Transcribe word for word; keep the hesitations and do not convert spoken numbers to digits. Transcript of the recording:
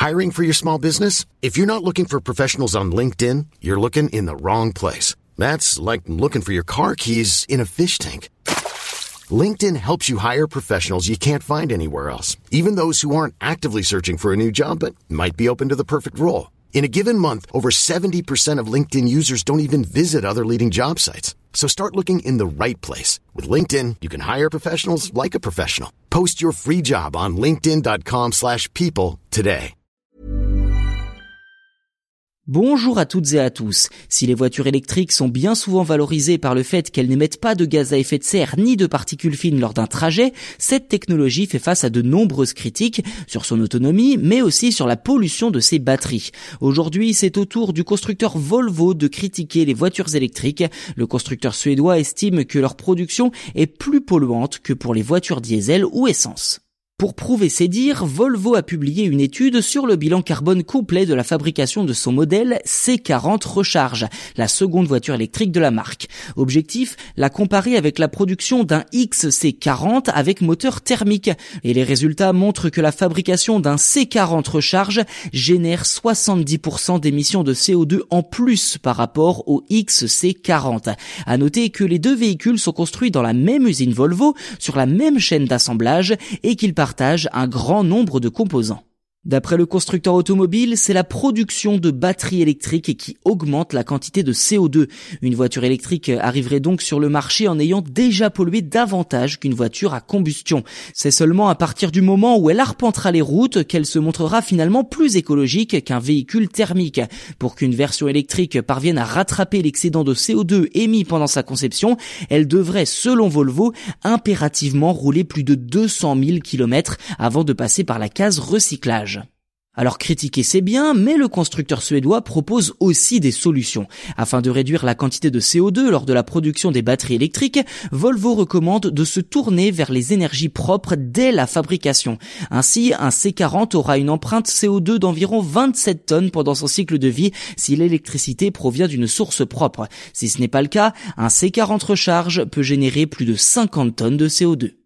Hiring for your small business? If you're not looking for professionals on LinkedIn, you're looking in the wrong place. That's like looking for your car keys in a fish tank. LinkedIn helps you hire professionals you can't find anywhere else, even those who aren't actively searching for a new job but might be open to the perfect role. In a given month, over seventy percent of LinkedIn users don't even visit other leading job sites. So start looking in the right place. With LinkedIn, you can hire professionals like a professional. Post your free job on linkedin dot com slash people today. Bonjour à toutes et à tous. Si les voitures électriques sont bien souvent valorisées par le fait qu'elles n'émettent pas de gaz à effet de serre ni de particules fines lors d'un trajet, cette technologie fait face à de nombreuses critiques sur son autonomie, mais aussi sur la pollution de ses batteries. Aujourd'hui, c'est au tour du constructeur Volvo de critiquer les voitures électriques. Le constructeur suédois estime que leur production est plus polluante que pour les voitures diesel ou essence. Pour prouver ses dires, Volvo a publié une étude sur le bilan carbone complet de la fabrication de son modèle C quarante Recharge, la seconde voiture électrique de la marque. Objectif, la comparer avec la production d'un X C quarante avec moteur thermique. Et les résultats montrent que la fabrication d'un C quarante Recharge génère soixante-dix pour cent d'émissions de C O deux en plus par rapport au X C quarante. À noter que les deux véhicules sont construits dans la même usine Volvo, sur la même chaîne d'assemblage et qu'ils partagent un grand nombre de composants. D'après le constructeur automobile, c'est la production de batteries électriques qui augmente la quantité de C O deux. Une voiture électrique arriverait donc sur le marché en ayant déjà pollué davantage qu'une voiture à combustion. C'est seulement à partir du moment où elle arpentera les routes qu'elle se montrera finalement plus écologique qu'un véhicule thermique. Pour qu'une version électrique parvienne à rattraper l'excédent de C O deux émis pendant sa conception, elle devrait, selon Volvo, impérativement rouler plus de deux cent mille kilomètres avant de passer par la case recyclage. Alors critiquer c'est bien, mais le constructeur suédois propose aussi des solutions. Afin de réduire la quantité de C O deux lors de la production des batteries électriques, Volvo recommande de se tourner vers les énergies propres dès la fabrication. Ainsi, un C quarante aura une empreinte C O deux d'environ vingt-sept tonnes pendant son cycle de vie si l'électricité provient d'une source propre. Si ce n'est pas le cas, un C quarante Recharge peut générer plus de cinquante tonnes de C O deux.